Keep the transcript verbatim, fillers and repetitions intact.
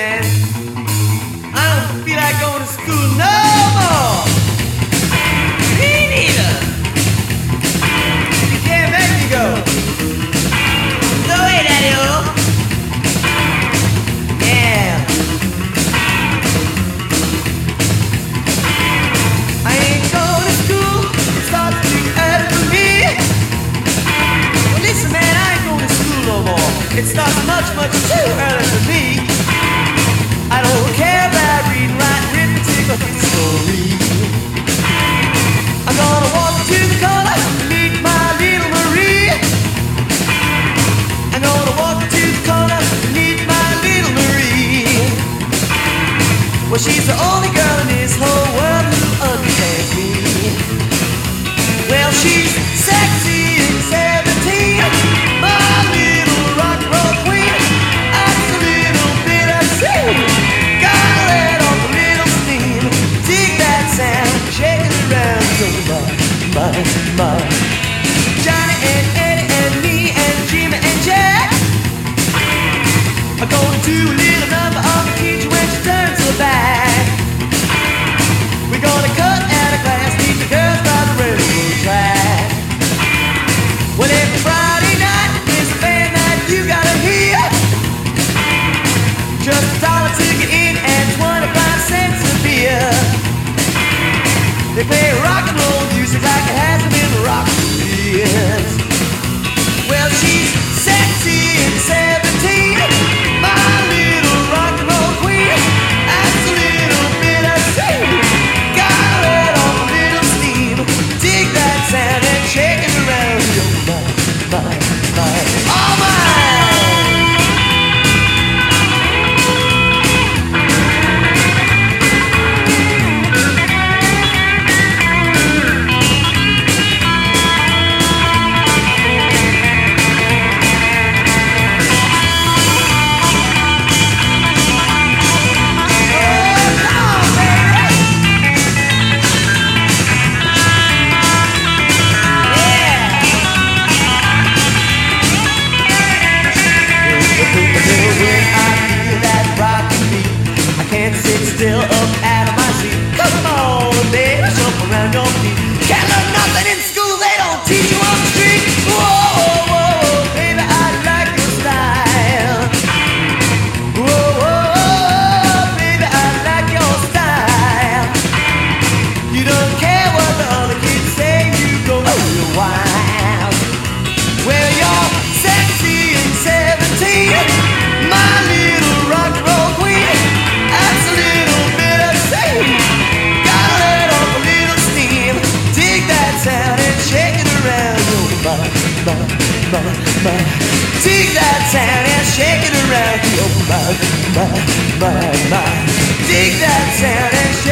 man. I don't feel like going to school no more. Me neither. You can't make me go. No way, Daddy-o. Yeah. I ain't going to school. It starts to be early for me. Well, listen, man, I ain't going to school no more. It starts much, much too early for me. I don't care about reading, writing, arithmetic, or history. I'm gonna walk to the corner to meet my little Marie. I'm gonna walk to the corner to meet my little Marie. Well, she's the only girl in this whole world who understands me. Well, she's sexy and seventeen, my little rock and roll queen. That's a little bit obscene. Gotta let off a little steam. Dig that sound, shake it around. So my, my, my. Johnny and Eddie and me and Jimmy and Jack are going to a little number on the teacher when she turns her back. We're gonna cut out a class, meet the girls by the railroad track. Well, every Friday night is a band that you gotta hear. Just a dollar to get in and twenty-five cents a beer. They play rock and roll music like it hasn't been rock for years. Well, she's sexy and seventeen, my little rock and roll queen. That's a little bit of steam. Gotta let off a little steam. Dig that sound and shake it around. You're mine, mine, mine, all mine. Can't sit still up out of my seat. Come on, baby, jump around your feet. Can't learn nothing in school, they don't teach you on the street. Whoa, whoa, whoa, baby, I like your style. Whoa, whoa, whoa, baby, I like your style. You don't care what the other kids say, you go real wild. Well, you're sexy and seventeen, my little rock and roll queen. That's a little bit of steam. Gotta let off a little steam. Dig that sound and shake it around. Oh, my, my, my, my. Dig that sound and shake it around. Oh, my, my, my, my. Dig that sound and shake it around.